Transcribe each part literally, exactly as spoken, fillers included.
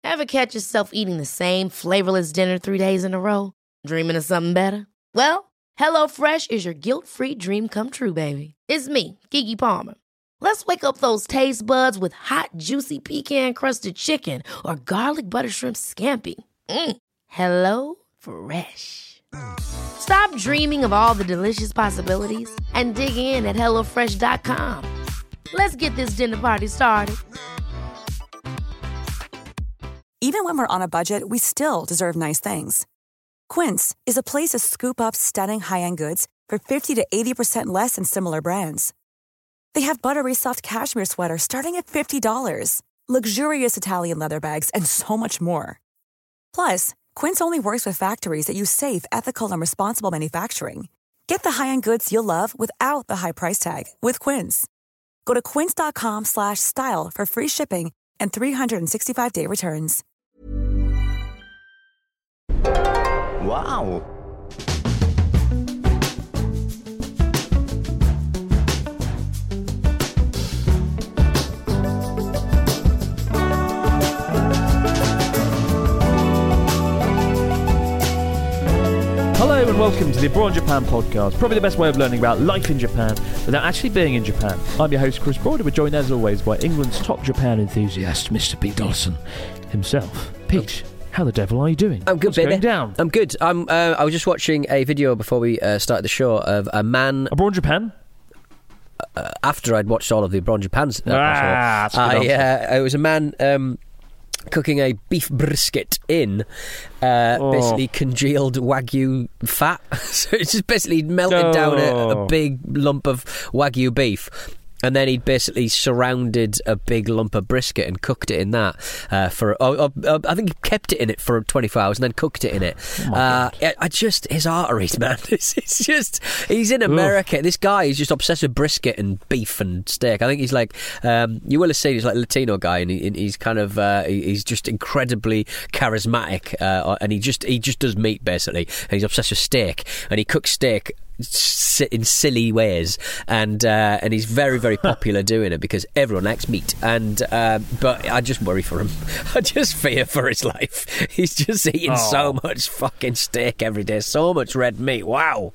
Ever catch yourself eating the same flavorless dinner three days in a row? Dreaming of something better? Well, HelloFresh is your guilt-free dream come true, baby. It's me, Keke Palmer. Let's wake up those taste buds with hot, juicy pecan-crusted chicken or garlic butter shrimp scampi. Mm. Hello Fresh. Stop dreaming of all the delicious possibilities and dig in at hello fresh dot com. Let's get this dinner party started. Even when we're on a budget, we still deserve nice things. Quince is a place to scoop up stunning high-end goods for fifty to eighty percent less than similar brands. They have buttery soft cashmere sweaters starting at fifty dollars, luxurious Italian leather bags, and so much more. Plus, Quince only works with factories that use safe, ethical, and responsible manufacturing. Get the high-end goods you'll love without the high price tag with Quince. Go to quince.com slash style for free shipping and three sixty-five day returns. Wow! Hello and welcome to the Abroad in Japan podcast, probably the best way of learning about life in Japan without actually being in Japan. I'm your host Chris Broad, and we're joined as always by England's top Japan enthusiast, Mister Pete Dodson himself. Pete, how the devil are you doing? I'm good, What's baby. going down? I'm good. I'm, uh, I was just watching a video before we uh, started the show of a man... Abroad in Japan? Uh, after I'd watched all of the Abroad in Japan's... Uh, ah, that's a good I, answer. uh, it was a man... Um, cooking a beef brisket in uh, Oh. basically congealed Wagyu fat. So it's just basically melted No. down a, a big lump of Wagyu beef. And then he'd basically surrounded a big lump of brisket and cooked it in that uh, for. Oh, oh, I think he kept it in it for twenty-four hours and then cooked it in it. Oh my uh, God. I, I just his arteries, man. It's, it's just he's in America. Oof. This guy is just obsessed with brisket and beef and steak. I think he's like um, you will have seen he's like a Latino guy, and he, he's kind of uh, he's just incredibly charismatic, uh, and he just he just does meat basically, and he's obsessed with steak, and he cooks steak in silly ways, and uh, and he's very very popular doing it because everyone likes meat, and uh, but I just worry for him. I just fear for his life. He's just eating oh. so much fucking steak every day, so much red meat. Wow.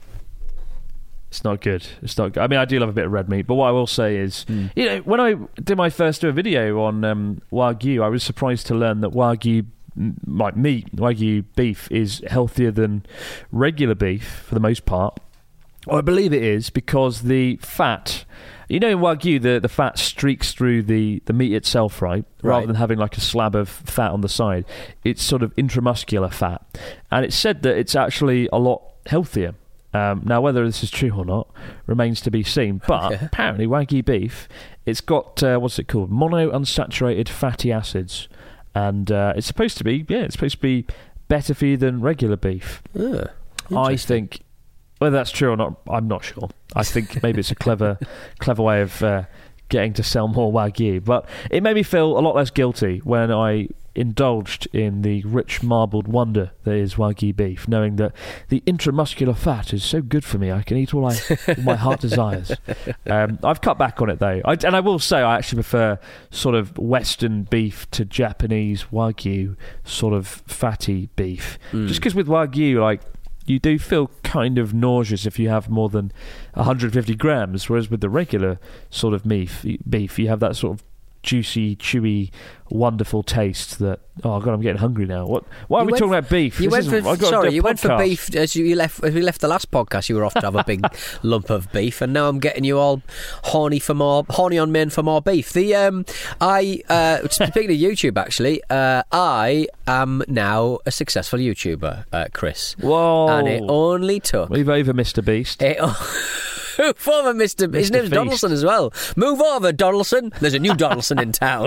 It's not good. It's not good. I mean, I do love a bit of red meat, but what I will say is, mm. you know, when I did my first ever video on um, Wagyu, I was surprised to learn that Wagyu like meat, Wagyu beef is healthier than regular beef for the most part. Well, I believe it is because the fat, you know, in Wagyu, the, the fat streaks through the, the meat itself, right? Rather right. than having like a slab of fat on the side. It's sort of intramuscular fat. And it's said that it's actually a lot healthier. Um, now, whether this is true or not remains to be seen. But okay. apparently, Wagyu beef, it's got, uh, what's it called? Monounsaturated fatty acids. And uh, it's supposed to be, yeah, it's supposed to be better for you than regular beef. Uh, I think... Whether that's true or not, I'm not sure. I think maybe it's a clever clever way of uh, getting to sell more Wagyu. But it made me feel a lot less guilty when I indulged in the rich marbled wonder that is Wagyu beef, knowing that the intramuscular fat is so good for me, I can eat all, I, all my heart desires. Um, I've cut back on it, though. I, and I will say I actually prefer sort of Western beef to Japanese Wagyu sort of fatty beef. Mm. Just because with Wagyu, like, you do feel kind of nauseous if you have more than one hundred fifty grams, whereas with the regular sort of beef, beef you have that sort of juicy, chewy, wonderful taste that, oh god, I'm getting hungry now. What? Why are you we talking for, about beef? You this went for, I've got sorry, to do a you went for podcast. beef as you left. As we left the last podcast, you were off to have a big lump of beef, and now I'm getting you all horny for more, horny on men for more beef. The um, I uh, speaking of YouTube, actually, uh, I am now a successful YouTuber, uh, Chris. Whoa! And it only took. We've over Mister Beast. It, Move over, Mister His name's Feast. Donaldson as well. Move over, Donaldson. There's a new Donaldson in town.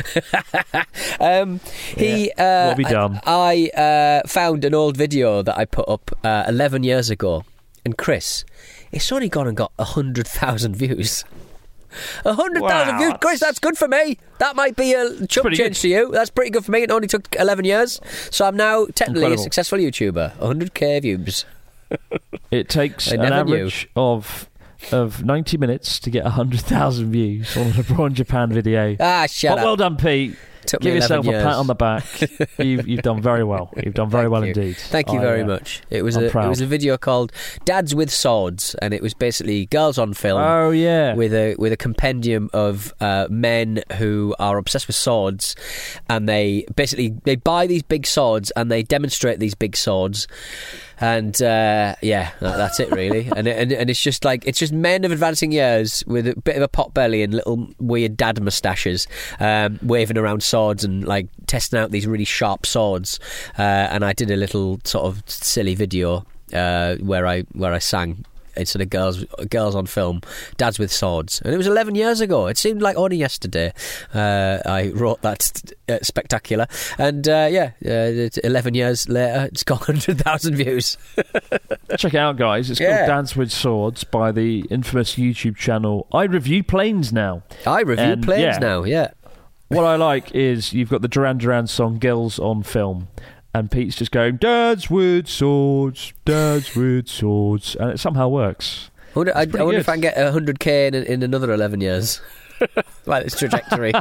um, he, Yeah. uh, What have you done? I, I uh, found an old video that I put up uh, eleven years ago, and Chris, it's only gone and got a hundred thousand views. A hundred thousand Wow. views, Chris. That's good for me. That might be a chump pretty change good. to you. That's pretty good for me. It only took eleven years, so I'm now technically Incredible. a successful YouTuber. A hundred k views. It takes I an never knew. average of of ninety minutes to get one hundred thousand views on a LeBron Japan video. Ah, shut But up. well done, Pete. Took Give me yourself years. a pat on the back. you've, you've done very well. You've done very Thank well you. indeed. Thank you I, very uh, much. It was I'm a proud. it was a video called "Dads with Swords," and it was basically girls on film. Oh yeah. With a with a compendium of uh, men who are obsessed with swords, and they basically they buy these big swords and they demonstrate these big swords, and uh, yeah, that, that's it really. and, it, and and it's just like it's just men of advancing years with a bit of a pot belly and little weird dad moustaches, um, waving around swords and like testing out these really sharp swords. Uh, and I did a little sort of silly video uh, where I where I sang. Instead of girls, girls on film, dads with swords, and it was eleven years ago. It seemed like only yesterday. Uh, I wrote that uh, spectacular, and uh, yeah, uh, eleven years later, it's got hundred thousand views. Check it out, guys. It's Yeah. called Dads with Swords by the infamous YouTube channel I Review Planes Now. I review And, planes yeah. now. Yeah, What I like is you've got the Duran Duran song Girls on Film, and Pete's just going, Dads with swords, dads with swords, and it somehow works. I wonder, I, I pretty wonder good. if I can get a hundred k in, in another eleven years. Like this trajectory.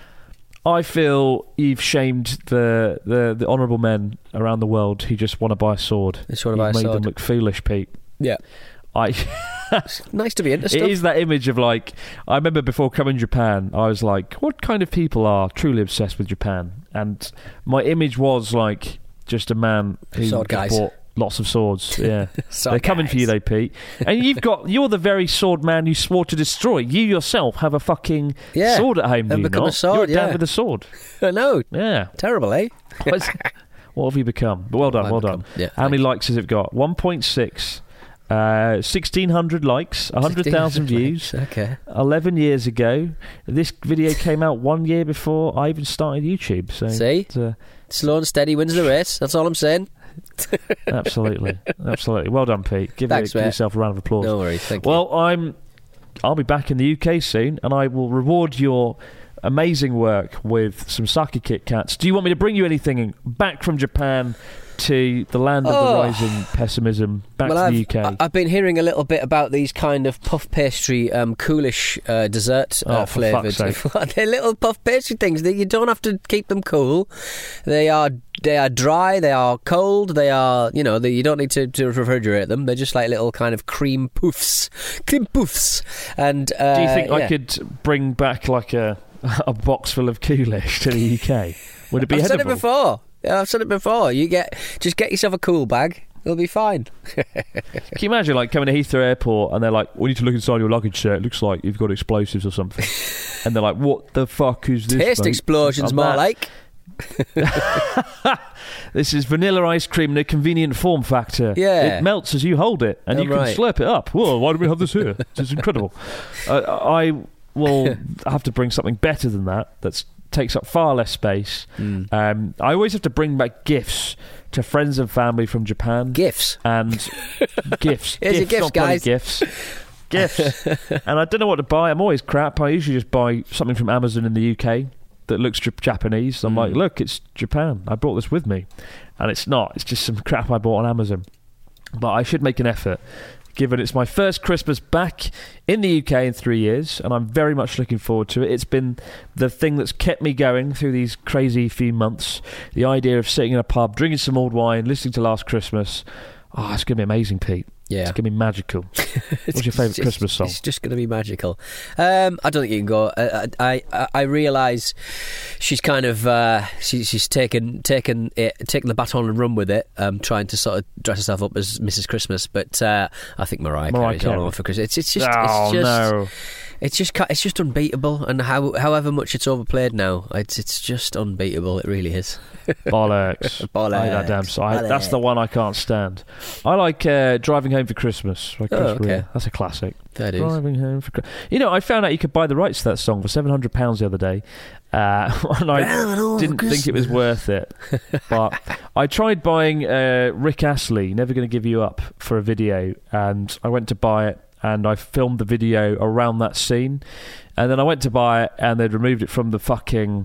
I feel you've shamed the, the, the honourable men around the world who just want to buy a sword. Just wanna You've buy a made sword. them look foolish, Pete. Yeah, I... nice to be into It stuff. is that image of like, I remember before coming to Japan, I was like, what kind of people are truly obsessed with Japan? And my image was like just a man who Sword just guys. bought lots of swords. Yeah, Sword they're coming for you, guys. though, Pete. And you've got you're the very sword man you swore to destroy. You yourself have a fucking Yeah, sword at home. Do I've you become a not? sword, You're a dad yeah. with a sword. I know. Yeah. Terrible, eh? What's- what have you become? But well done, I've well become- done. yeah, How many thanks. likes has it got? one point six. Uh, sixteen hundred likes, one hundred thousand views. Okay. eleven years ago. This video came out one year before I even started YouTube. So See? it's, uh, Slow and steady wins the race. That's all I'm saying. absolutely, absolutely. Well done, Pete. Give, Thanks, it, give mate. yourself a round of applause. No worries. Thank you. Well, I'm. I'll be back in the U K soon, and I will reward your amazing work with some sake Kit Kats. Do you want me to bring you anything back from Japan to the land of Oh. the rising pessimism, back well, to I've, the U K? I- I've been hearing a little bit about these kind of puff pastry, um, coolish uh, dessert uh, Oh, for flavoured. fuck's sake. They're little puff pastry things that you don't have to keep them cool. They are they are dry. They are cold. They are you know they, you don't need to, to refrigerate them. They're just like little kind of cream poofs, cream poofs. And uh, Do you think I yeah. could bring back like a a box full of Coolish to the U K? Would it be I've said it edible? before. Yeah, I've said it before. You get just get yourself a cool bag. It'll be fine. Can you imagine like coming to Heathrow Airport and they're like, we need to look inside your luggage, sir. It looks like you've got explosives or something. And they're like, what the fuck is this? Taste mate? explosions, I'm more that- like. This is vanilla ice cream in a convenient form factor. Yeah. It melts as you hold it, and Oh, you can right. slurp it up. Whoa, why do we have this here? This is incredible. uh, I will have to bring something better than that. That takes up far less space. Mm. Um, I always have to bring back gifts to friends and family from Japan. Gifts. and gifts. Here's your gifts, gifts, not bloody guys. Gifts. Gifts. And I don't know what to buy. I'm always crap. I usually just buy something from Amazon in the U K that looks J- Japanese. I'm Mm. like, look, it's Japan. I brought this with me. And it's not. It's just some crap I bought on Amazon. But I should make an effort, given it's my first Christmas back in the U K in three years, and I'm very much looking forward to it. It's been the thing that's kept me going through these crazy few months. The idea of sitting in a pub, drinking some old wine, listening to Last Christmas. Oh, it's going to be amazing, Pete. Yeah. It's going to be magical. What's your favourite It's- Christmas song? It's just going to be magical. Um, I don't think you can go. I I, I, I realise she's kind of uh, she, she's taken taken it, taken the baton and run with it, um, trying to sort of dress herself up as Missus Christmas. But uh, I think Mariah, Mariah Carey's all Carey. over for Christmas. It's, it's just oh, it's just no. it's just ca- it's just unbeatable. And how however much it's overplayed now, it's it's just unbeatable. It really is. Bollocks. Bollocks. I hate that damn song. That's the Bollocks. one I can't stand. I like uh, Driving Home for Christmas. by Chris Oh, okay. Rea. That's a classic. Fair dues. Driving Home for Christmas. You know, I found out you could buy the rights to that song for seven hundred pounds the other day. Uh, and I didn't think it was worth it. But I tried buying uh, Rick Astley, Never Gonna Give You Up, for a video. And I went to buy it. And I filmed the video around that scene. And then I went to buy it, and they'd removed it from the fucking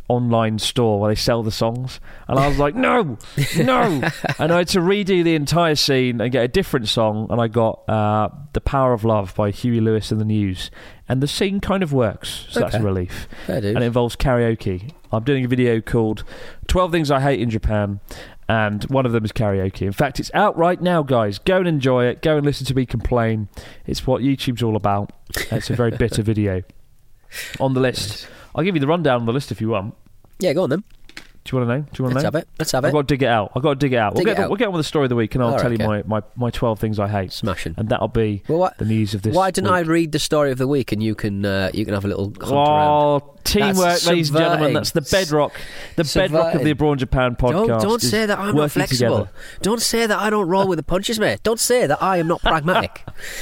online store where they sell the songs, and I was like, no, no, and I had to redo the entire scene and get a different song, and I got uh, "The Power of Love" by Huey Lewis and the News, and the scene kind of works, so okay. that's a relief. Fair dues. And it involves karaoke. I'm doing a video called twelve Things I Hate in Japan, and one of them is karaoke. In fact, it's out right now, guys. Go and enjoy it. Go and listen to me complain. It's what YouTube's all about. It's a very bitter video. On the list, I'll give you the rundown on the list if you want. Yeah, go on then. Do you want to know? Do you want Let's to know? have it. Let's have it. I've got to dig it out. I've got to dig it out. Dig we'll, it get, out. we'll get on with the story of the week, and I'll All tell right, you okay. my, my, my twelve things I hate. Smashing. And that'll be well, what, the news of this Why didn't week. I read the story of the week, and you can uh, you can have a little hunt Oh, around? teamwork, That's ladies and gentlemen. subverting. That's the bedrock. The Subverting. bedrock of the Abroad Japan podcast. Don't, don't is say that I'm not working flexible. together. Don't say that I don't roll with the punches, mate. Don't say that I am not pragmatic.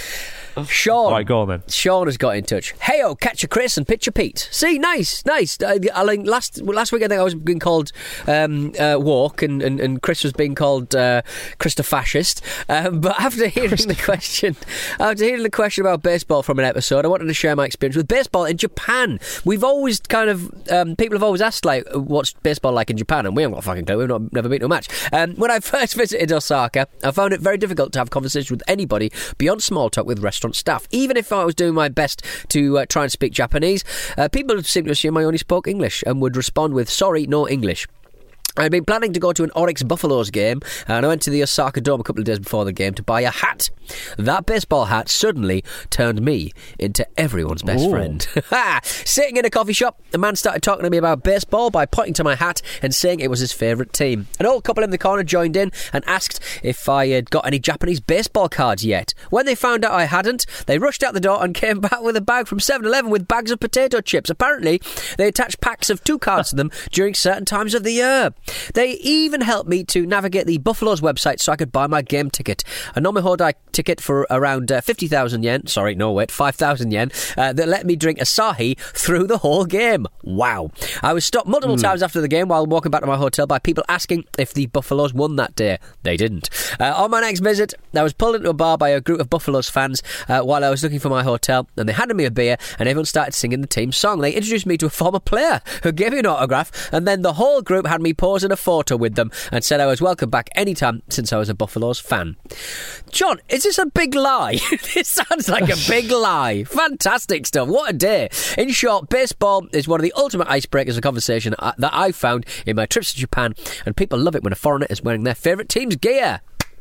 Sean. All right, go on then. Sean has got in touch. Heyo, Catcher Chris and Pitcher Pete. See, nice, nice. I, I like last last week I think I was being called um, uh, Walk, and, and, and Chris was being called uh, Christa Fascist. Um, but after hearing the question, after hearing the question about baseball from an episode, I wanted to share my experience with baseball in Japan. We've always kind of um, people have always asked like, what's baseball like in Japan, and we haven't got a fucking clue. We've not, never been to a match. Um, when I first visited Osaka, I found it very difficult to have conversations with anybody beyond small talk with restaurant staff. Even if I was doing my best to uh, try and speak Japanese, uh, people seemed to assume I only spoke English and would respond with, sorry, no English. I'd been planning to go to an Oryx Buffaloes game, and I went to the Osaka Dome a couple of days before the game to buy a hat. That baseball hat suddenly turned me into everyone's best Ooh. friend. Sitting in a coffee shop, a man started talking to me about baseball by pointing to my hat and saying it was his favourite team. An old couple in the corner joined in and asked if I had got any Japanese baseball cards yet. When they found out I hadn't, they rushed out the door and came back with a bag from seven eleven with bags of potato chips. Apparently, they attached packs of two cards to them during certain times of the year. They even helped me to navigate the Buffaloes website so I could buy my game ticket. A Nomihodai ticket for around uh, fifty thousand yen, sorry, no wait, five thousand yen, uh, that let me drink Asahi through the whole game. Wow. I was stopped multiple mm. times after the game while walking back to my hotel by people asking if the Buffaloes won that day. They didn't. Uh, on my next visit, I was pulled into a bar by a group of Buffaloes fans uh, while I was looking for my hotel, and they handed me a beer and everyone started singing the team song. They introduced me to a former player who gave me an autograph, and then the whole group had me pose in a photo with them and said I was welcome back anytime since I was a Buffaloes fan. John, is this a big lie? This sounds like a big lie. Fantastic stuff. What a day. In short, baseball is one of the ultimate icebreakers of conversation that I've found in my trips to Japan, and people love it when a foreigner is wearing their favourite team's gear.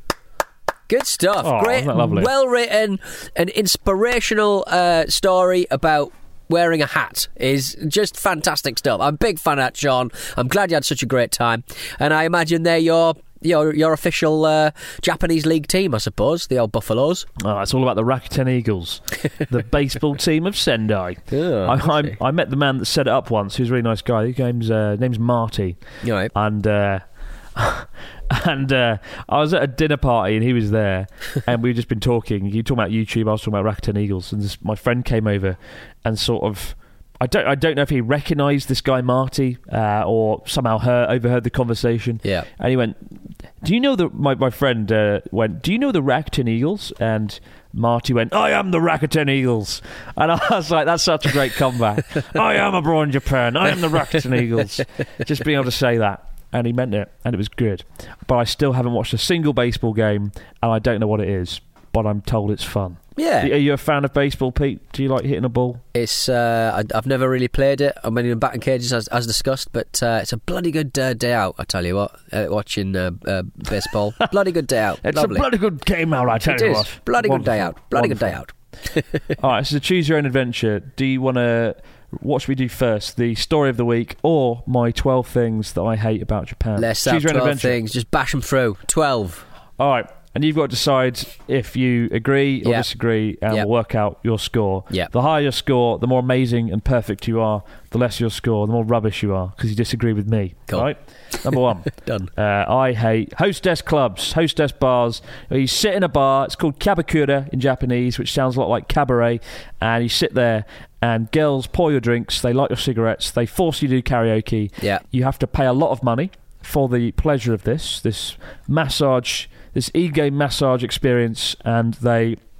Good stuff. Oh, Great, well written, an inspirational uh, story about wearing a hat is just fantastic stuff. I'm a big fan of that, Sean. I'm glad you had such a great time, and I imagine they're your your your official uh, Japanese league team, I suppose, the old Buffaloes. Oh, it's all about the Rakuten Eagles, the baseball team of Sendai. Oh, I, I, I met the man that set it up once. He was a really nice guy. His name's uh, name's Marty, right. and. Uh, and uh, I was at a dinner party and he was there, and we'd just been talking. You talking about YouTube, I was talking about Rakuten Eagles, and this, my friend came over and sort of, I don't, I don't know if he recognised this guy Marty uh, or somehow heard, overheard the conversation. Yeah, and he went, "Do you know the?" My my friend uh, went, "Do you know the Rakuten Eagles?" And Marty went, "I am the Rakuten Eagles," and I was like, "That's such a great comeback." I am abroad in Japan. I am the Rakuten Eagles. Just being able to say that. And he meant it, and it was good. But I still haven't watched a single baseball game, and I don't know what it is, but I'm told it's fun. Yeah. Are you a fan of baseball, Pete? Do you like hitting a ball? It's uh, I, I've never really played it. I'm in batting cages, as, as discussed, but uh, it's a bloody good uh, day out, I tell you what, uh, watching uh, uh, baseball. Bloody good day out. It's Lovely. a bloody good game out, I tell it you is. what. Bloody Wonderful. good day out. Bloody Wonderful. good day out. All right, so choose your own adventure. Do you want to... What should we do first? The story of the week or my twelve things that I hate about Japan? Let's Choose have your own twelve adventure. things. Just bash them through. twelve. All right. And you've got to decide if you agree or Yep. disagree, and Yep. we'll work out your score. Yep. The higher your score, the more amazing and perfect you are. The less your score, the more rubbish you are, because you disagree with me. Cool. Right? Number one. Done. Uh, I hate hostess clubs, hostess bars. You sit in a bar, it's called kabakura in Japanese, which sounds a lot like cabaret, and you sit there and girls pour your drinks, they light your cigarettes, they force you to do karaoke. Yeah. You have to pay a lot of money for the pleasure of this, this massage, this e-game massage experience, and they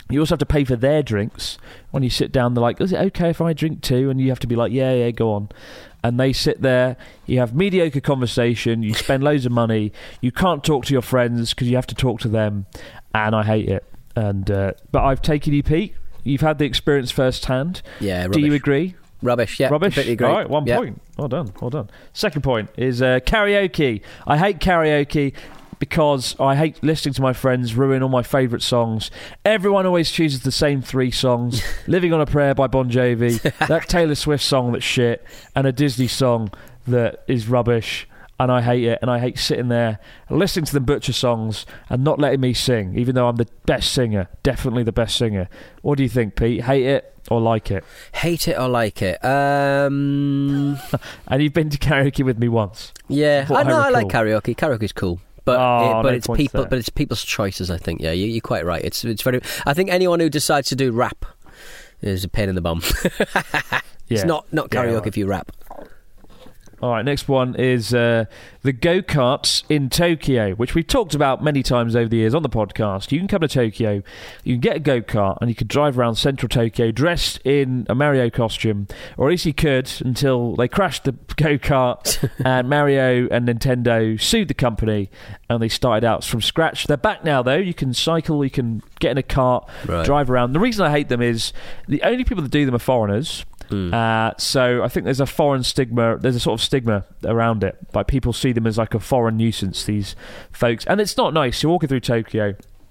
You also have to pay for their drinks. When you sit down, they're like, is it okay if I drink too? And you have to be like, yeah, yeah, go on. And they sit there, you have mediocre conversation, you spend loads of money, you can't talk to your friends because you have to talk to them, and I hate it. And uh, But I've taken you, Pete. You've had the experience firsthand. Yeah, rubbish. Do you agree? Rubbish, yeah. Rubbish? Completely agree. All right, one yeah. point. Well done, well done. Second point is uh, karaoke. I hate karaoke because I hate listening to my friends ruin all my favourite songs. Everyone always chooses the same three songs. Living on a Prayer by Bon Jovi, that Taylor Swift song that's shit, and a Disney song that is rubbish, and I hate it. And I hate sitting there listening to them butcher songs and not letting me sing, even though I'm the best singer, definitely the best singer. What do you think, Pete? Hate it or like it? Hate it or like it? Um... And you've been to karaoke with me once. Yeah, What I know. I I like recall. karaoke. Karaoke's cool. But Oh, it, but no it's points people there. but it's people's choices, I think. Yeah, you, you're quite right. It's it's very. I think anyone who decides to do rap is a pain in the bum. It's Yeah. not not Yeah, karaoke right. if you rap. All right, next one is uh, the go-karts in Tokyo, which we've talked about many times over the years on the podcast. You can come to Tokyo, you can get a go-kart, and you can drive around central Tokyo dressed in a Mario costume, or at least you could until they crashed the go-kart and Mario and Nintendo sued the company and they started out from scratch. They're back now, though. You can cycle, you can get in a cart, Right. drive around. The reason I hate them is the only people that do them are foreigners. Mm. Uh, so I think there's a foreign stigma, there's a sort of stigma around it. Like people see them as like a foreign nuisance, these folks. And it's not nice. You're walking through Tokyo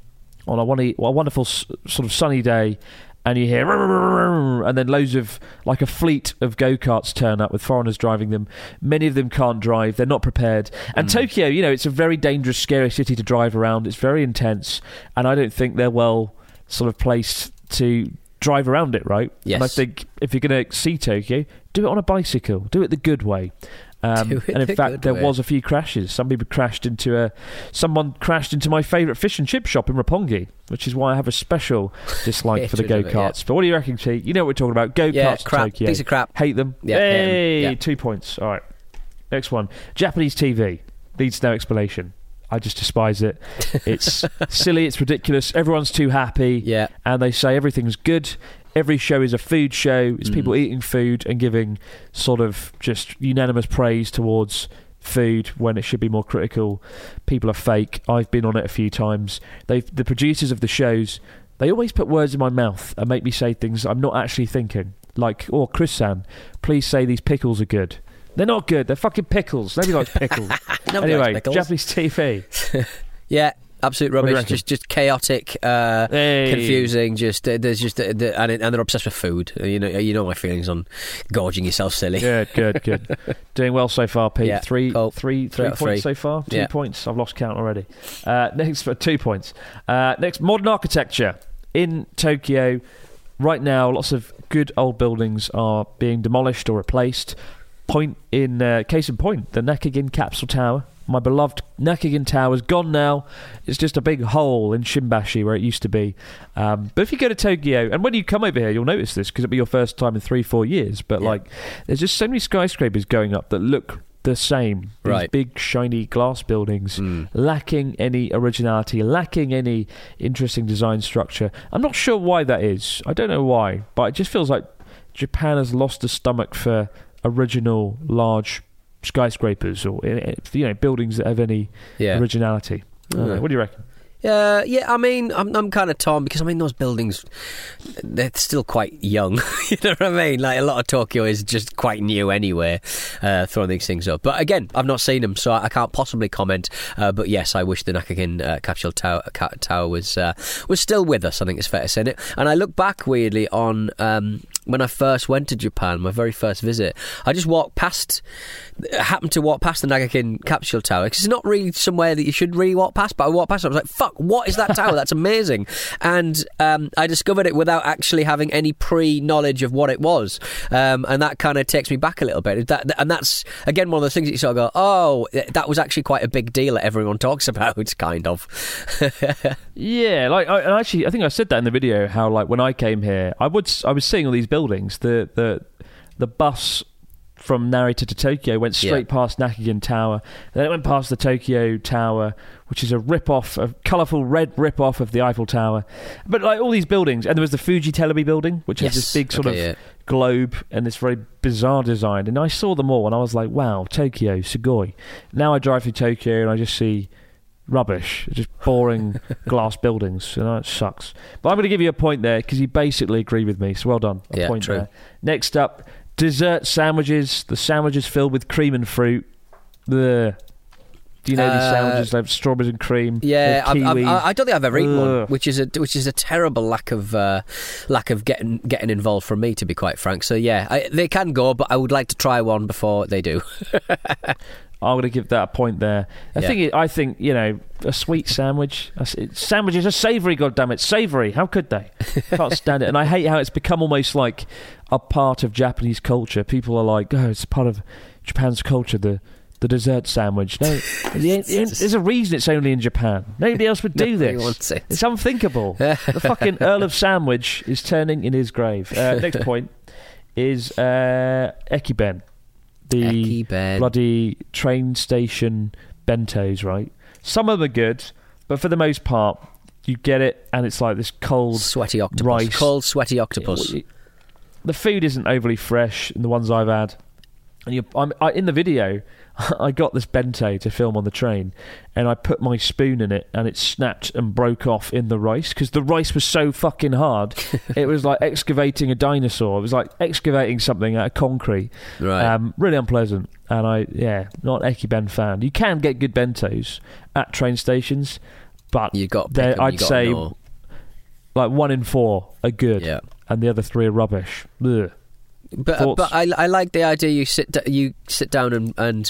on a, one- a wonderful s- sort of sunny day and you hear and then loads of, like a fleet of go-karts turn up with foreigners driving them. Many of them can't drive. They're not prepared. And Tokyo, you know, it's a very dangerous, scary city to drive around. It's very intense. And I don't think they're well sort of placed to drive around it, right? Yes. And I think if you're going to see Tokyo, do it on a bicycle. Do it the good way. Um, Do it and in the fact, good there way. was a few crashes. Some people crashed into a... Someone crashed into my favourite fish and chip shop in Roppongi, which is why I have a special dislike for the Hatred of it, go-karts. yeah. But what do you reckon, T? You know what we're talking about. Go-karts Yeah, to crap. Tokyo. Piece of crap. Hate them. Yeah, hate 'em. Hey, Yeah. two points. All right. Next one. Japanese T V. Needs no explanation. I just despise it. It's silly. It's ridiculous. Everyone's too happy. Yeah. And they say everything's good. Every show is a food show. It's people eating food and giving sort of just unanimous praise towards food when it should be more critical. People are fake. I've been on it a few times. They, the producers of the shows, they always put words in my mouth and make me say things I'm not actually thinking. Like, oh, Chris-san, please say these pickles are good. They're not good. They're fucking pickles. Nobody likes pickles. Nobody anyway, likes pickles. Japanese T V. Yeah, absolute do you rubbish. reckon? Just, just chaotic, uh, Hey. confusing. Just uh, there's just uh, the, and, it- and they're obsessed with food. Uh, You know, you know my feelings on gorging yourself silly. Good, good, good. Doing well so far, Pete. Yeah, Three, cool. three, Three three out of points three. so far. Two Yeah. points. I've lost count already. Uh, next, for two points. Uh, next, modern architecture in Tokyo. Right now, lots of good old buildings are being demolished or replaced. Point in uh, case in point, the Nakagin Capsule Tower. My beloved Nakagin Tower is gone now. It's just a big hole in Shimbashi where it used to be. Um, but if you go to Tokyo, and when you come over here, you'll notice this because it'll be your first time in three, four years. But Yeah. like, there's just so many skyscrapers going up that look the same. These Right. big, shiny glass buildings, Mm. lacking any originality, lacking any interesting design structure. I'm not sure why that is. I don't know why, but it just feels like Japan has lost the stomach for original, large skyscrapers or eh, you know buildings that have any Yeah. originality. I don't know. Yeah. What do you reckon? Uh, yeah, I mean, I'm I'm kind of torn because I mean those buildings, they're still quite young. You know what I mean? Like a lot of Tokyo is just quite new anyway. Uh, throwing these things up, but again, I've not seen them, so I, I can't possibly comment. Uh, but yes, I wish the Nakagin uh, Capsule Tower, ca- Tower was uh, was still with us. I think it's fair to say it. And I look back weirdly on um, when I first went to Japan, my very first visit. I just walked past, happened to walk past the Nakagin Capsule Tower because it's not really somewhere that you should really walk past. But I walked past, and I was like, "Fuck, what is that tower? That's amazing!" And um, I discovered it without actually having any pre-knowledge of what it was, um, and that kind of takes me back a little bit. That, and that's again one of those things that you sort of go, "Oh, that was actually quite a big deal that everyone talks about." It's kind of. Yeah, like I, and actually, I think I said that in the video. How like when I came here, I would I was seeing all these buildings. The the the bus from Narita to Tokyo, went straight Yeah. past Nakagin Tower. Then it went past the Tokyo Tower, which is a rip-off, a colourful red rip-off of the Eiffel Tower. But like all these buildings, and there was the Fuji Telebi building, which Yes. has this big sort Okay, of yeah. globe and this very bizarre design. And I saw them all, and I was like, wow, Tokyo, Sugoi. Now I drive through Tokyo, and I just see rubbish, just boring glass buildings. You know, it sucks. But I'm going to give you a point there, because you basically agree with me, so well done. A Yeah, point true. there. Next up, dessert sandwiches. The sandwiches filled with cream and fruit. The do you know these Uh, sandwiches? They have strawberries and cream. Yeah, they have I've, kiwi. I've, I don't think I've ever eaten one, Ugh. which is a which is a terrible lack of uh, lack of getting getting involved from me, to be quite frank. So yeah, I, they can go, but I would like to try one before they do. I'm going to give that a point there. I Yeah. think it, I think you know a sweet sandwich. A s- Sandwiches are savoury. Goddammit, savoury. How could they? Can't stand it. And I hate how it's become almost like a part of Japanese culture. People are like, oh, it's part of Japan's culture. The the dessert sandwich. No, the- there's a reason it's only in Japan. Nobody else would do Nobody this. wants it. It's unthinkable. The fucking Earl of Sandwich is turning in his grave. Uh, next point is uh, Ekiben. The Ekiben. bloody train station bentos, right? Some of them are good, but for the most part, you get it, and it's like this cold Sweaty octopus. rice. Cold, sweaty octopus. The food isn't overly fresh in the ones I've had. And you, I'm I, in the video. I got this bento to film on the train, and I put my spoon in it, and it snapped and broke off in the rice because the rice was so fucking hard. It was like excavating a dinosaur. It was like excavating something out of concrete. Right. Um, really unpleasant. And I, yeah, not an Ekiben fan. You can get good bentos at train stations, but You got. they're- I'd say know. like one in four are good, Yeah. and the other three are rubbish. Ugh. But uh, Thoughts? but I I like the idea you sit d- you sit down and and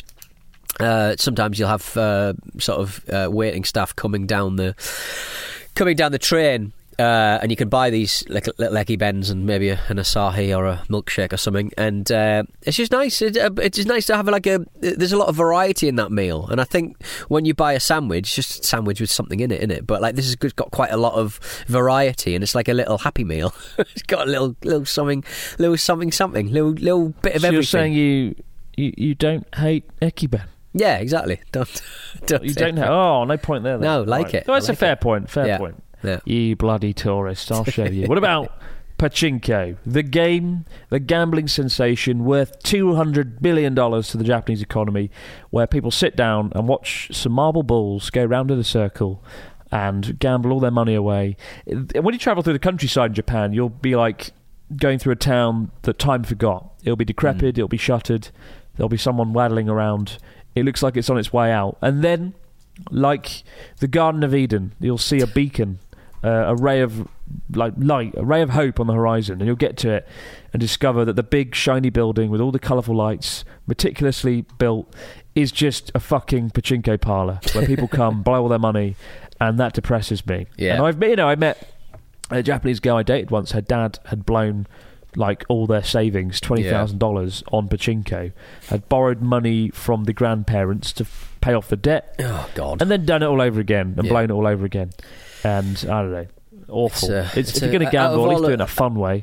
uh, sometimes you'll have uh, sort of uh, waiting staff coming down the coming down the train. Uh, and you can buy these little, little eggy bens and maybe a, an Asahi or a milkshake or something, and uh, it's just nice. It, uh, it's just nice to have like a. There's a lot of variety in that meal, and I think when you buy a sandwich, just a sandwich with something in it, in it. But like this has got quite a lot of variety, and it's like a little happy meal. It's got a little, little something, little something, something, little, little bit of So everything. you're saying you, you you don't hate Ekiben? Yeah, exactly. Don't, don't You say don't that. have. Oh, no point there. Then. No, like Right. it. No, I it's like a fair it. point. Fair Yeah. point. Yeah. You bloody tourist, I'll show you. What about Pachinko, the game, the gambling sensation worth two hundred billion dollars to the Japanese economy, where people sit down and watch some marble balls go round in a circle and gamble all their money away. When you travel through the countryside in Japan, you'll be like going through a town that time forgot. It'll be decrepit, it'll be shuttered, there'll be someone waddling around. It looks like it's on its way out. And then, like the Garden of Eden, you'll see a beacon, uh, a ray of like light, a ray of hope on the horizon, and you'll get to it and discover that the big shiny building with all the colourful lights, meticulously built, is just a fucking pachinko parlour where people come, blow all their money, and that depresses me. Yeah. And I've, you know, I met a Japanese girl I dated once. Her dad had blown like all their savings, twenty thousand dollars on pachinko, had borrowed money from the grandparents to f- pay off the debt, Oh God. and then done it all over again and Yeah. blown it all over again. And I don't know, awful. It's, uh, It's, it's if you're a- going to out gamble, of at least all do it the- in a fun way.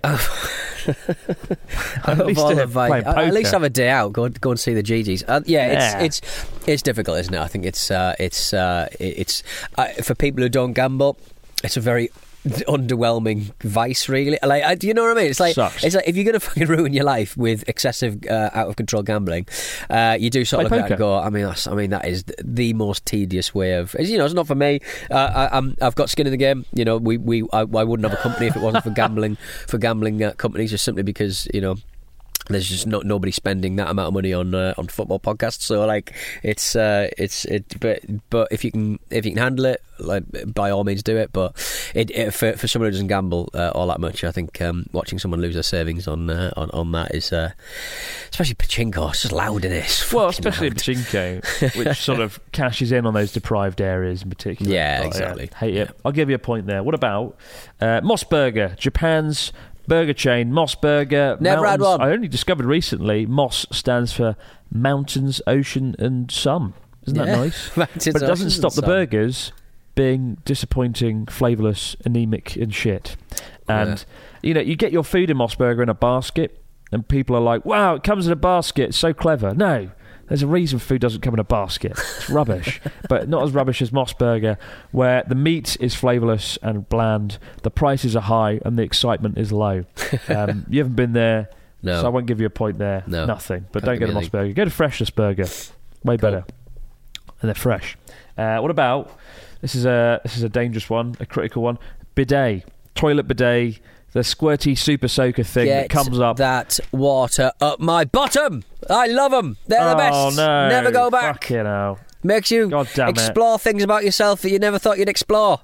Out of least all do it of, like, playing at least poker. have a day out. Go go and see the G Gs. Uh, yeah, Yeah. it's it's it's difficult, isn't it? I think it's uh, it's uh, it- it's uh, for people who don't gamble. It's a very underwhelming vice, really. Like, I, do you know what I mean? It's like Sucks. it's like if you're going to fucking ruin your life with excessive, uh, out of control gambling, uh, you do sort of Play look at it and poker. go. I mean, that's, I mean that is the most tedious way of. You know, it's not for me. Uh, I, I'm I've got skin in the game. You know, we we I, I wouldn't have a company if it wasn't for gambling for gambling uh, companies, just simply because you know. There's just not nobody spending that amount of money on uh, on football podcasts, so like it's uh, it's it. But but if you can if you can handle it, like by all means do it. But it, it for for someone who doesn't gamble uh, all that much, I think um, watching someone lose their savings on uh, on on that is uh, especially pachinko. It's just loud in it. It's Well, fucking especially loud. pachinko, which sort of cashes in on those deprived areas in particular. Yeah, But, exactly. hate it. I'll give you a point there. What about uh, Moss Burger, Japan's burger chain? Moss Burger. Never had Mountains- one. I only discovered recently Moss stands for Mountains, Ocean and Sun. Isn't that Yeah. nice? Mountains, But it doesn't oceans, stop and the sun. burgers being disappointing, flavourless, anemic and shit. And, you know, you get your food in Moss Burger in a basket, and people are like, wow, it comes in a basket, it's so clever. No, there's a reason food doesn't come in a basket. It's rubbish. But not as rubbish as Moss Burger, where the meat is flavourless and bland, the prices are high, and the excitement is low. Um, you haven't been there, No. so I won't give you a point there. No. Nothing. But Can't don't go give to me Moss Burger. Go to Freshness Burger. Way Cool. better. And they're fresh. Uh, what about, this is a this is a dangerous one, a critical one, bidet. Toilet bidet, the squirty super soaker thing Get that comes up. that water up my bottom. I love them. They're the Oh, best. no. Never go back. Fucking hell. Makes you God damn it. explore things about yourself that you never thought you'd explore.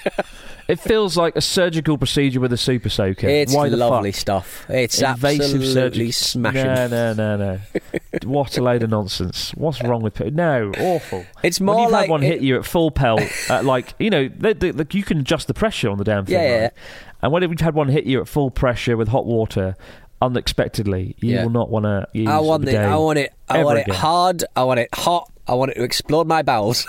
It feels like a surgical procedure with a super soaker. It's Why the lovely fuck? stuff. It's Invasive absolutely surgery. smashing. No, no, no, no. What a load of nonsense. What's wrong with people? No, awful. It's when more you've like had one it- hit you at full pelt, at like, you know, they, they, like you can adjust the pressure on the damn thing. Yeah, yeah, right? And when you've had one hit you at full pressure with hot water, unexpectedly, you Yeah. will not want to use I want a it. bidet I want it. I ever want it again. hard. I want it hot. I want it to explode my bowels.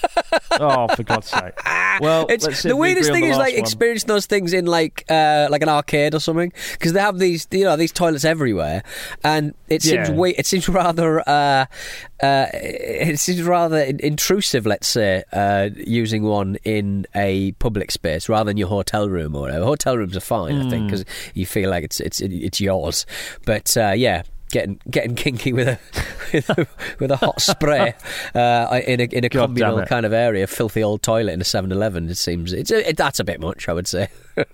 Oh, for God's sake. Well, It's let's see the if we weirdest agree on thing the is last like one. experiencing those things in like uh, like an arcade or something, because they have these, you know, these toilets everywhere, and it seems Yeah. way, it seems rather uh, uh, it seems rather in- intrusive, let's say, uh, using one in a public space rather than your hotel room or whatever. Hotel rooms are fine, I Hmm. think, because you feel like it's it's it's yours, but uh, yeah. Getting getting kinky with a with a, with a hot spray uh, in a in a God communal damn it. kind of area, filthy old toilet in a seven eleven. It seems it's a, it, that's a bit much, I would say.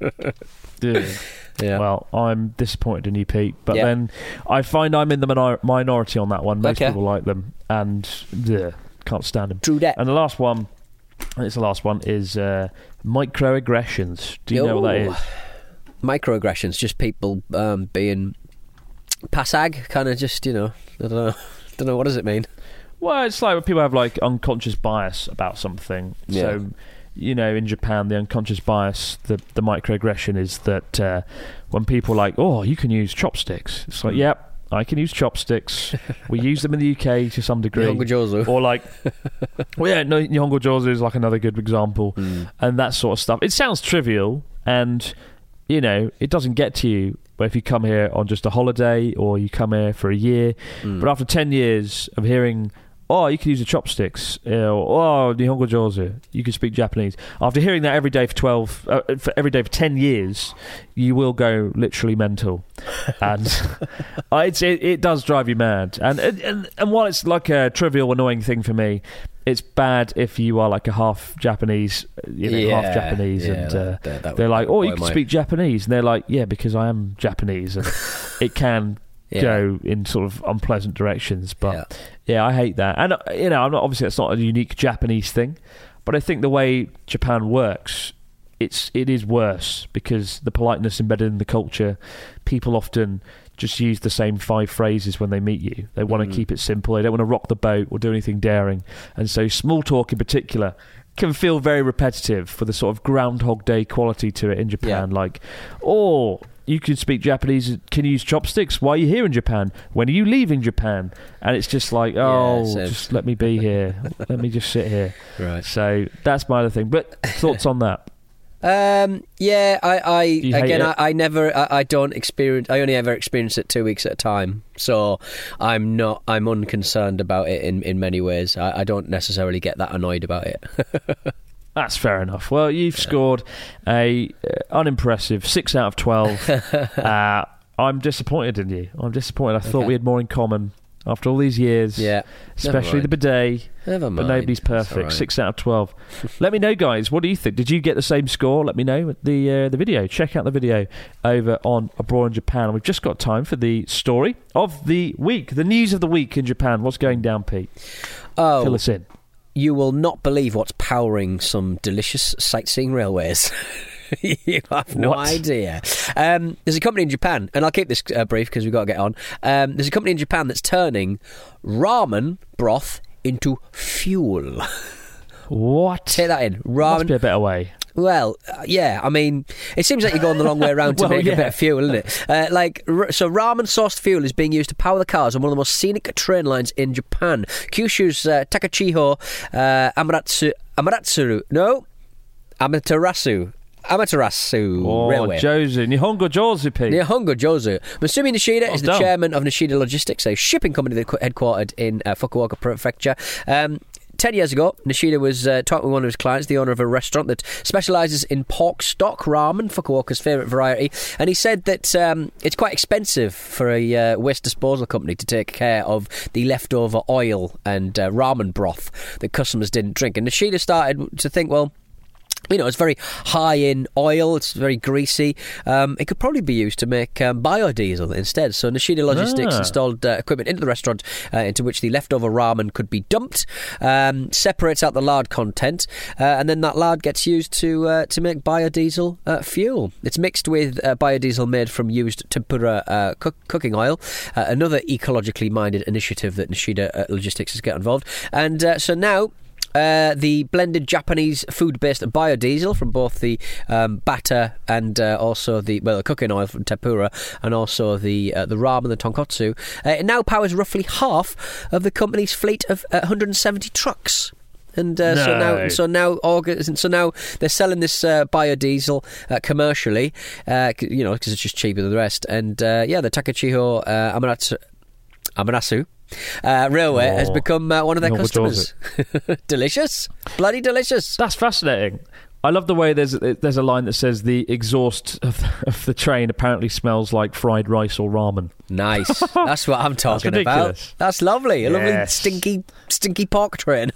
Dude. Yeah. Well, I'm disappointed in you, Pete. But Yeah. then I find I'm in the minor- minority on that one. Most Okay. people like them, and ugh, can't stand them. True that. And the last one, and it's the last one, is uh, microaggressions. Do you know what that Ooh. is? Microaggressions, just people um, being passag, kind of just, you know, I don't know, don't know what does it mean. Well, it's like when people have like unconscious bias about something. Yeah. So, you know, in Japan, the unconscious bias, the the microaggression is that uh, when people are like, oh, you can use chopsticks. It's like, yep, I can use chopsticks. We use them in the U K to some degree. Nihongo Jozu. Or like, well, yeah, no, Nihongo Jozu is like another good example, Mm. and that sort of stuff. It sounds trivial, and you know, it doesn't get to you. But if you come here on just a holiday, or you come here for a year, Mm. but after ten years of hearing, oh, you can use the chopsticks, uh, or oh, Nihongo Jozu, you can speak Japanese. After hearing that every day for twelve, uh, for every day for ten years, you will go literally mental, and uh, it's, it, it does drive you mad. And, and and while it's like a trivial, annoying thing for me, it's bad if you are like a half Japanese, you know, Yeah, half Japanese, yeah, and that- uh, that- that they're would- like, that oh, would you bother can my- speak Japanese, and they're like, yeah, because I am Japanese, and it can. Yeah. Go in sort of unpleasant directions, but Yeah. yeah, I hate that. And uh, you know, I'm not, obviously that's not a unique Japanese thing, but I think the way Japan works, it's it is worse because the politeness embedded in the culture. People often just use the same five phrases when they meet you. They want to Mm. keep it simple. They don't want to rock the boat or do anything daring, and so small talk in particular can feel very repetitive with a sort of Groundhog Day quality to it in Japan. Yeah. Like, oh, you can speak Japanese, can you use chopsticks? Why are you here in Japan? When are you leaving Japan? And it's just like, oh, so- just let me be here. Let me just sit here. Right. So that's my other thing. But thoughts on that? Um, yeah, I, I You hate again, it? I, I never, I, I don't experience. I only ever experience it two weeks at a time, so I'm not, I'm unconcerned about it in, in many ways. I, I don't necessarily get that annoyed about it. That's fair enough. Well, you've scored a uh, unimpressive six out of twelve. uh, I'm disappointed in you. I'm disappointed. I thought Okay. we had more in common after all these years. Yeah, Especially the mind. bidet. Never But mind. nobody's It's perfect. all right. Six out of twelve. Let me know, guys. What do you think? Did you get the same score? Let me know at the uh, the video. Check out the video over on Abroad in Japan. And we've just got time for the story of the week, the news of the week in Japan. What's going down, Pete? Oh, Fill us in. you will not believe what's powering some delicious sightseeing railways. You have no What? idea. Um, there's a company in Japan, and I'll keep this uh, brief because we've got to get on. Um, there's a company in Japan that's turning ramen broth into fuel. What? Take that in. Must be Ramen. a better way. Well, uh, yeah, I mean, it seems like you're going the long way around to Well, make yeah. a bit of fuel, isn't it? Uh, like, r- so ramen-sourced fuel is being used to power the cars on one of the most scenic train lines in Japan. Kyushu's uh, Takachiho uh, Amaratsu, Amaratsuru, no, Amaterasu Amaterasu Oh, Railway. Jozu. Nihongo Jozu, Pete. Nihongo Jozu. Masumi Nishida Well is the done. chairman of Nishida Logistics, a shipping company that headquartered in uh, Fukuoka Prefecture. Um, Ten years ago, Nishida was uh, talking with one of his clients, the owner of a restaurant that specialises in pork stock ramen, Fukuoka's favourite variety, and he said that um, it's quite expensive for a uh, waste disposal company to take care of the leftover oil and uh, ramen broth that customers didn't drink. And Nishida started to think, well, you know, it's very high in oil, it's very greasy. Um, it could probably be used to make um, biodiesel instead. So Nishida Logistics Ah. installed uh, equipment into the restaurant uh, into which the leftover ramen could be dumped, um, separates out the lard content, uh, and then that lard gets used to uh, to make biodiesel uh, fuel. It's mixed with uh, biodiesel made from used tempura uh, cook- cooking oil, uh, another ecologically minded initiative that Nishida uh, Logistics has got involved. And uh, so now... Uh, the blended Japanese food-based biodiesel from both the um, batter and uh, also the well the cooking oil from tempura and also the uh, the ramen, the tonkotsu. Uh, it now powers roughly half of the company's fleet of uh, one hundred seventy trucks. And uh, so now, No. so now, August, so now they're selling this uh, biodiesel uh, commercially, uh, c- you know, because it's just cheaper than the rest. And uh, yeah, the Takachiho uh, Amaterasu. Amarasu uh, Railway Oh, has become uh, one of their no, what customers. Delicious, bloody delicious. That's fascinating. I love the way there's there's a line that says the exhaust of the, of the train apparently smells like fried rice or ramen. Nice. That's what I'm talking about. ridiculous. That's lovely. A lovely Yes. stinky, stinky pork train.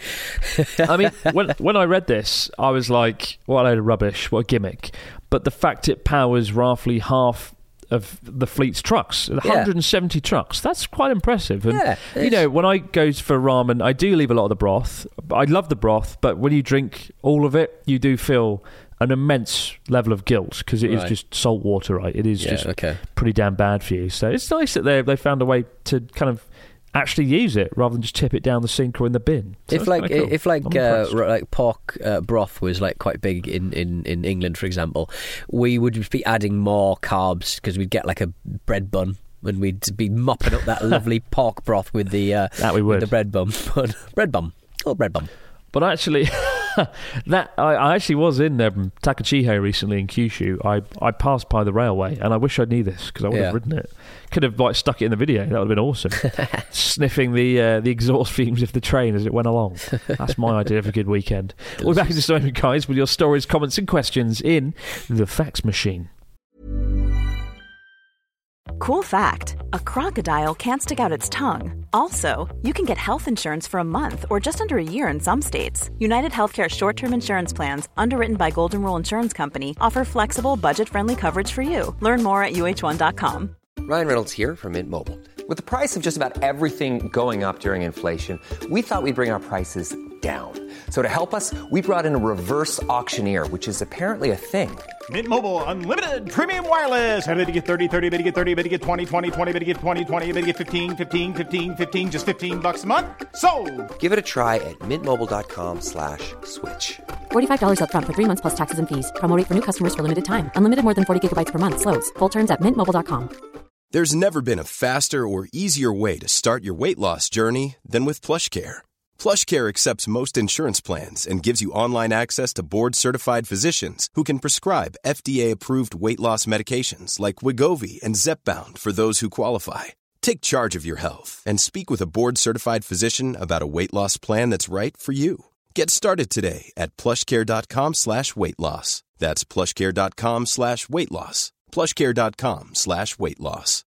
I mean, when when I read this, I was like, what a load of rubbish, what a gimmick. But the fact it powers roughly half of the fleet's trucks, one hundred seventy trucks, that's quite impressive. And, Yeah, you it's- know, when I go for ramen, I do leave a lot of the broth. I love the broth, but when you drink all of it, you do feel an immense level of guilt because it is Right. just salt water, right? It is Yeah, just okay. pretty damn bad for you. So it's nice that they they found a way to kind of actually use it rather than just tip it down the sink or in the bin. So If that's like kinda cool. if like I'm uh, impressed. r- like pork uh, broth was like quite big in, in, in England, for example, we would just be adding more carbs because we'd get like a bread bun and we'd be mopping up that lovely pork broth with the uh, That we with would. the bread bun, bread bun, oh bread bun. But actually, that I, I actually was in um, Takachiho recently in Kyushu. I, I passed by the railway, and I wish I knew this because I would Yeah. have ridden it. Could have like stuck it in the video. That would have been awesome. Sniffing the uh, the exhaust fumes of the train as it went along. That's my idea of a good weekend. We're back in just a moment, guys, with your stories, comments, and questions in the fax machine. Cool fact, a crocodile can't stick out its tongue. Also, you can get health insurance for a month or just under a year in some states. United Healthcare short-term insurance plans, underwritten by Golden Rule Insurance Company, offer flexible, budget-friendly coverage for you. Learn more at U H one dot com. Ryan Reynolds here from Mint Mobile. With the price of just about everything going up during inflation, we thought we'd bring our prices down. So to help us, we brought in a reverse auctioneer, which is apparently a thing. Mint Mobile Unlimited Premium Wireless. How to get thirty, thirty, how to get thirty, how to get twenty, twenty, twenty, how to get twenty, twenty, how to get fifteen, fifteen, fifteen, fifteen, just fifteen bucks a month? Sold! Give it a try at mintmobile.com slash switch. forty-five dollars up front for three months plus taxes and fees. Promo rate for new customers for limited time. Unlimited more than forty gigabytes per month. Slows full terms at mint mobile dot com. There's never been a faster or easier way to start your weight loss journey than with PlushCare. PlushCare accepts most insurance plans and gives you online access to board-certified physicians who can prescribe F D A-approved weight loss medications like Wegovy and Zepbound for those who qualify. Take charge of your health and speak with a board-certified physician about a weight loss plan that's right for you. Get started today at plushcare.com slash weight loss. That's plushcare.com slash weight loss. plushcare.com slash weight loss.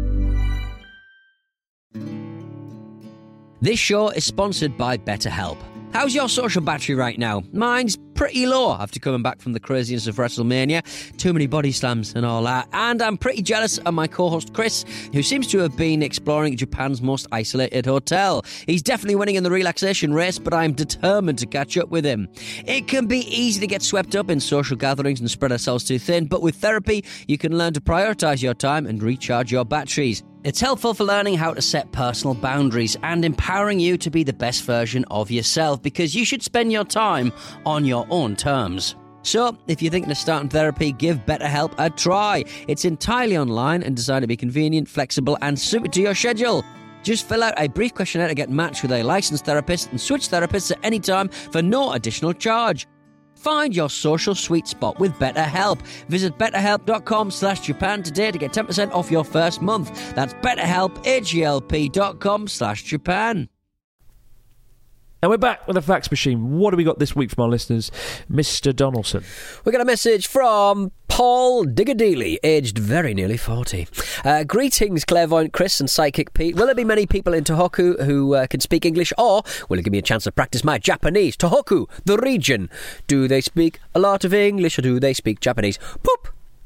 This show is sponsored by BetterHelp. How's your social battery right now? Mine's pretty low after coming back from the craziness of WrestleMania. Too many body slams and all that. And I'm pretty jealous of my co-host Chris, who seems to have been exploring Japan's most isolated hotel. He's definitely winning in the relaxation race, but I'm determined to catch up with him. It can be easy to get swept up in social gatherings and spread ourselves too thin, but with therapy, you can learn to prioritise your time and recharge your batteries. It's helpful for learning how to set personal boundaries and empowering you to be the best version of yourself, because you should spend your time on your own terms. So, if you're thinking of starting therapy, give BetterHelp a try. It's entirely online and designed to be convenient, flexible, and suited to your schedule. Just fill out a brief questionnaire to get matched with a licensed therapist and switch therapists at any time for no additional charge. Find your social sweet spot with BetterHelp. Visit betterhelp.com slash Japan today to get ten percent off your first month. That's betterhelp, H-E-L-P dot com slash Japan. And we're back with the fax machine. What do we got this week from our listeners, Mister Donaldson? We got a message from Paul Diggadili, aged very nearly forty. Uh, greetings, clairvoyant Chris and psychic Pete. Will there be many people in Tohoku who uh, can speak English, or will it give me a chance to practice my Japanese? Tohoku, the region. Do they speak a lot of English, or do they speak Japanese? Poop!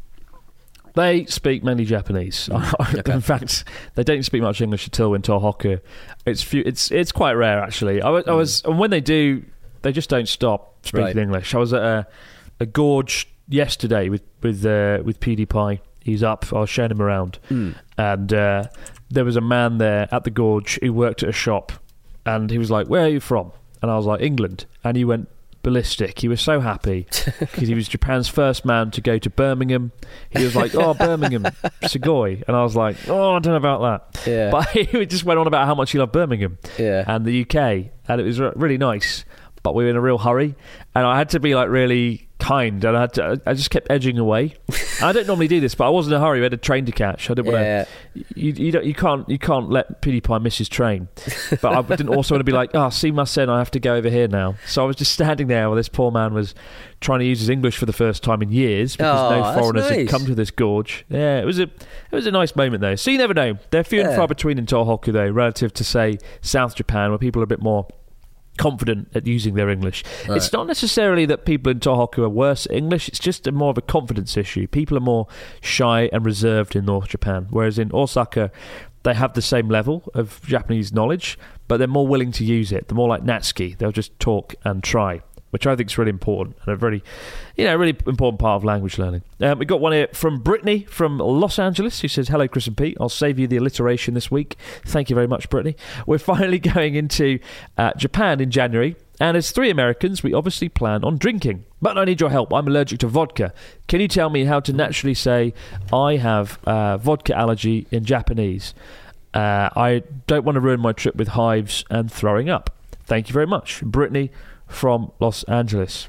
They speak mainly Japanese. Okay. In fact, they don't speak much English at all in Tohoku. It's few, it's it's quite rare, actually. I was, mm. I was and when they do, they just don't stop speaking right. English. I was at a, a gorge yesterday with with uh, with PewDiePie. He's up. I was showing him around, mm. and uh, there was a man there at the gorge who worked at a shop, and he was like, "Where are you from?" And I was like, "England." And he went ballistic. He was so happy because he was Japan's first man to go to Birmingham. He was like, "Oh, Birmingham, Sugoi," and I was like, "Oh, I don't know about that." Yeah. But he just went on about how much he loved Birmingham yeah. and the U K, and it was really nice. But we were in a real hurry, and I had to be like really kind, and I had to. I just kept edging away. I don't normally do this, but I was in a hurry. We had a train to catch. I didn't yeah. want to. You, you don't. You can't. You can't let PewDiePie miss his train. But I didn't also want to be like, "Oh, see my son, I have to go over here now." So I was just standing there while this poor man was trying to use his English for the first time in years because oh, no foreigners nice. had come to this gorge. Yeah, it was a. It was a nice moment though. So you never know. They're few and yeah. far between in Tohoku though, relative to say South Japan, where people are a bit more confident at using their English. Right. It's not necessarily that people in Tohoku are worse at English, it's just a more of a confidence issue. People are more shy and reserved in North Japan, whereas in Osaka they have the same level of Japanese knowledge, but they're more willing to use it. They're more like Natsuki. They'll just talk and try, which I think is really important and a very, you know, really important part of language learning. Um, we got one here from Brittany from Los Angeles who says, "Hello, Chris and Pete. I'll save you the alliteration this week." Thank you very much, Brittany. We're finally going into uh, Japan in January, and as three Americans, we obviously plan on drinking. But I need your help. I'm allergic to vodka. Can you tell me how to naturally say I have uh, vodka allergy in Japanese? Uh, I don't want to ruin my trip with hives and throwing up. Thank you very much, Brittany from Los Angeles.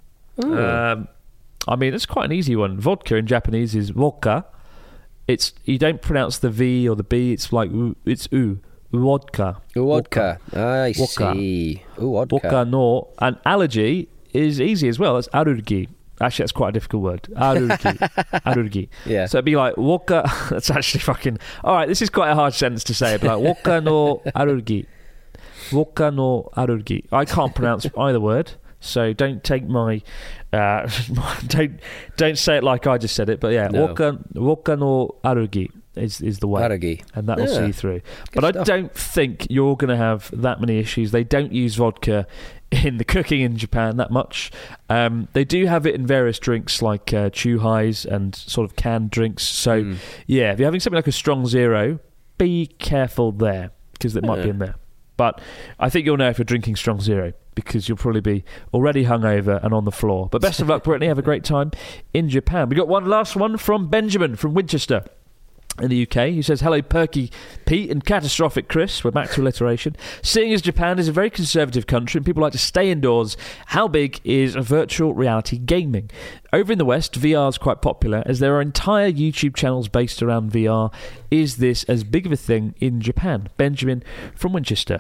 Um, I mean, it's quite an easy one. Vodka in Japanese is vodka. It's you don't pronounce the V or the B. It's like it's u. Vodka. Vodka. I vodka. see. Vodka. Vodka no. And allergy is easy as well. That's arugi. Actually, that's quite a difficult word. Arugi. Arugi. Yeah. So it'd be like vodka. That's actually fucking. All right, this is quite a hard sentence to say. But like vodka no arugi. Vodka no arugi. I can't pronounce either word, so don't take my uh, don't don't say it like I just said it. But yeah, no. vodka vodka no arugi is is the way, arugi. And that will yeah. see you through. Good but stuff. I don't think you're going to have that many issues. They don't use vodka in the cooking in Japan that much. Um, they do have it in various drinks like uh, chuhais and sort of canned drinks. So mm. yeah, if you're having something like a strong zero, be careful there because it yeah. might be in there. But I think you'll know if you're drinking strong zero because you'll probably be already hungover and on the floor. But best of luck, Brittany. Have a great time in Japan. We got one last one from Benjamin from Winchester in the U K. He says, "Hello, Perky Pete and Catastrophic Chris." We're back to alliteration. "Seeing as Japan is a very conservative country and people like to stay indoors, how big is virtual reality gaming? Over in the West, V R is quite popular as there are entire YouTube channels based around V R. Is this as big of a thing in Japan?" Benjamin from Winchester.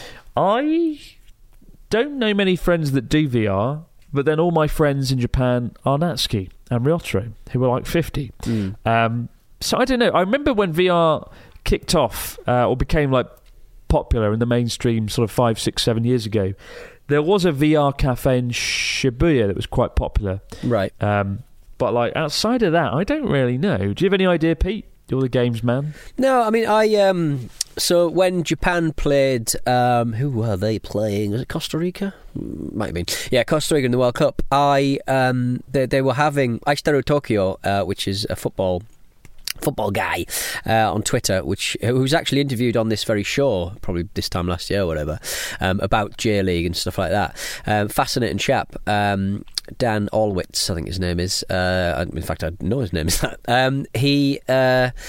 I don't know many friends that do V R, but then all my friends in Japan are Natsuki and Ryotaro, who are like fifty. Mm. Um, so I don't know. I remember when V R kicked off uh, or became like popular in the mainstream sort of five, six, seven years ago. There was a V R cafe in Shibuya that was quite popular. Right. Um, but like outside of that, I don't really know. Do you have any idea, Pete? You're the games man. No, I mean, I... Um, so when Japan played... Um, who were they playing? Was it Costa Rica? Might have been. Yeah, Costa Rica in the World Cup. I um, they, they were having... Aishiteru Tokyo, uh, which is a football... football guy uh, on Twitter, which who was actually interviewed on this very show probably this time last year or whatever, um, about J League and stuff like that. Um, fascinating chap. Um, Dan Allwitz, I think his name is. Uh, in fact, I know his name is that. Um, he. Uh,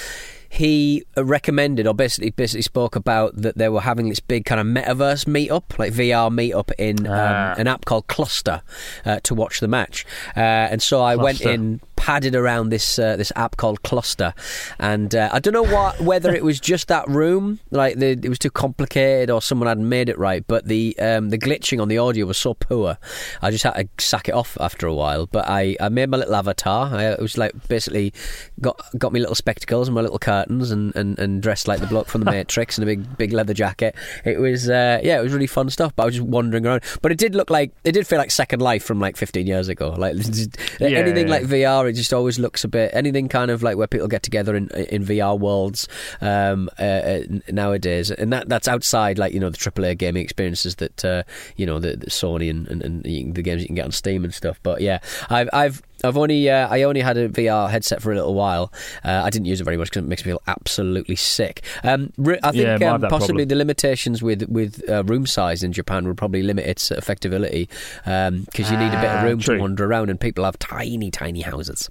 he recommended, or basically basically spoke about that they were having this big kind of metaverse meetup, like V R meetup in Ah. um, an app called Cluster uh, to watch the match. Uh, and so I went Cluster. in, padded around this uh, this app called Cluster, and uh, I don't know what whether it was just that room, like the, it was too complicated, or someone hadn't made it right. But the um, the glitching on the audio was so poor, I just had to sack it off after a while. But I, I made my little avatar. I, it was like basically got got me little spectacles and my little curtains, and, and, and dressed like the bloke from the Matrix in a big big leather jacket. It was uh, yeah, it was really fun stuff. But I was just wandering around. But it did look like it did feel like Second Life from like fifteen years ago. Like Yeah, anything yeah. like V R, it just always looks a bit anything kind of like where people get together in in V R worlds um, uh, uh, nowadays, and that that's outside like you know the triple A gaming experiences that uh, you know the, the Sony and, and, and you can- the games you can get on Steam and stuff. But yeah, I've I've I've only uh, I only had a V R headset for a little while. Uh, I didn't use it very much because it makes me feel absolutely sick. Um, re- I think Yeah, mine have um, that possibly problem. the limitations with with uh, room size in Japan would probably limit its effectivity because you need a bit of Ah, room true. to wander around, and people have tiny tiny houses.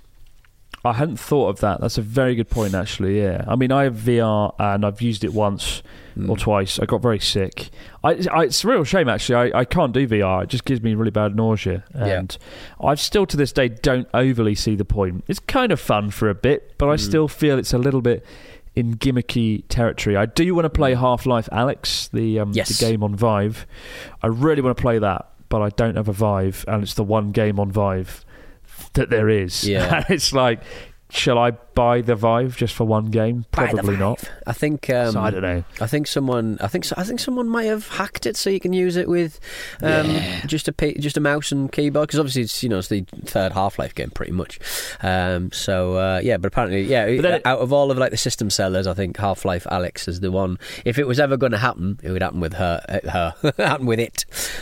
I hadn't thought of that. That's a very good point, actually. Yeah, I mean, I have V R and I've used it once Mm. or twice. I got very sick. I, I, it's a real shame, actually. I, I can't do V R. It just gives me really bad nausea, and I still, to this day, don't overly see the point. It's kind of fun for a bit, but I Mm. still feel it's a little bit in gimmicky territory. I do want to play Half-Life Alyx, the um, Yes. the game on Vive. I really want to play that, but I don't have a Vive, and it's the one game on Vive that there is. Yeah. And it's like, shall I buy the Vive just for one game? Buy the Probably not. Vive. I think. Um, So I don't know. I think someone. I think. So, I think someone might have hacked it so you can use it with um, Yeah. just a pa- just a mouse and keyboard. Because obviously it's you know it's the third Half-Life game pretty much. Um, so uh, yeah, but apparently yeah. But then it- out of all of like the system sellers, I think Half-Life Alyx is the one. If it was ever going to happen, it would happen with her. uh, Her happen with it.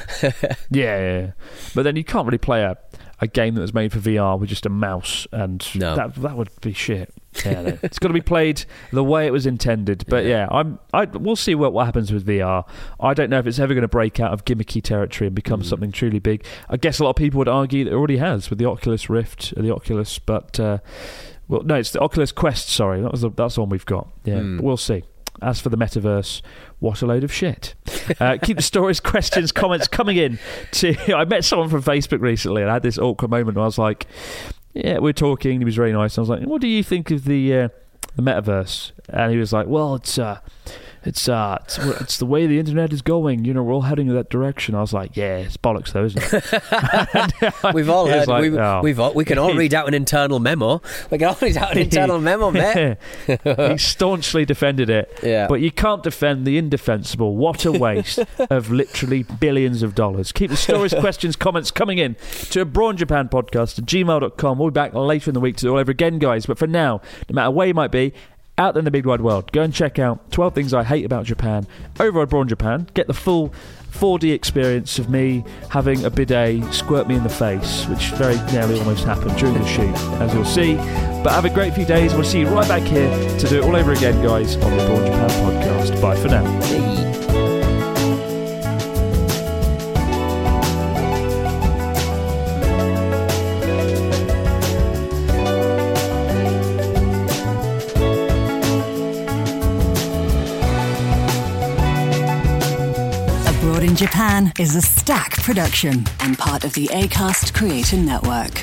Yeah, yeah, yeah. But then you can't really play a, a game that was made for V R with just a mouse, and No. that that would be shit. Yeah, no. It's got to be played the way it was intended. But yeah, I'm. I we'll see what, what happens with V R. I don't know if it's ever going to break out of gimmicky territory and become something truly big. I guess a lot of people would argue that it already has with the Oculus Rift, or the Oculus, but uh, well, no, it's the Oculus Quest. Sorry, that was the, that's the one we've got. Yeah, Mm. but we'll see. As for the metaverse, what a load of shit. Uh, keep the stories, questions, comments coming in. To I met someone from Facebook recently and I had this awkward moment where I was like, yeah, we're talking. He was very nice. I was like, what do you think of the uh, the metaverse? And he was like, well, it's uh, it's uh, it's, it's the way the internet is going. You know, we're all heading in that direction. I was like, yeah, it's bollocks, though, isn't it? We've all He was heard. like, we've, oh. we've all, we can all read out an internal memo. We can all read out an internal memo, mate. He staunchly defended it. Yeah. But you can't defend the indefensible. What a waste of literally billions of dollars. Keep the stories, questions, comments coming in to Abroad Japan Podcast at gmail dot com. We'll be back later in the week to do it all over again, guys. But for now, no matter where you might be, out there in the big wide world, go and check out twelve Things I Hate About Japan over at Abroad Japan. Get the full four D experience of me having a bidet squirt me in the face, which very nearly almost happened during the shoot, as you'll see. But have a great few days. We'll see you right back here to do it all over again, guys, on the Abroad Japan Podcast. Bye for now. Abroad in Japan is a Stack production and part of the Acast Creator Network.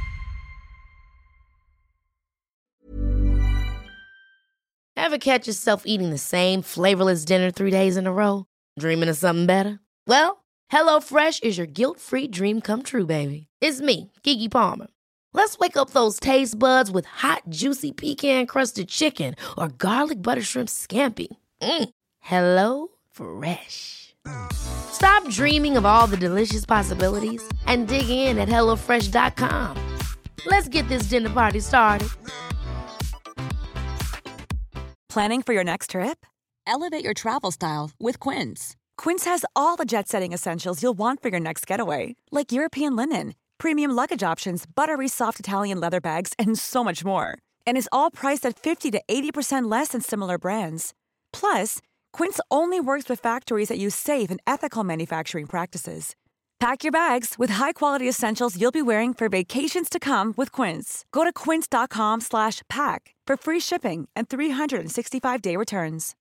Ever catch yourself eating the same flavorless dinner three days in a row? Dreaming of something better? Well, HelloFresh is your guilt-free dream come true, baby. It's me, Keke Palmer. Let's wake up those taste buds with hot, juicy pecan-crusted chicken or garlic butter shrimp scampi. Mm. Hello Fresh. Stop dreaming of all the delicious possibilities and dig in at hello fresh dot com. Let's get this dinner party started. Planning for your next trip? Elevate your travel style with Quince. Quince has all the jet-setting essentials you'll want for your next getaway, like European linen, premium luggage options, buttery soft Italian leather bags, and so much more. And is all priced at fifty to eighty percent less than similar brands. Plus, Quince only works with factories that use safe and ethical manufacturing practices. Pack your bags with high-quality essentials you'll be wearing for vacations to come with Quince. Go to quince.com slash pack for free shipping and three sixty-five day returns.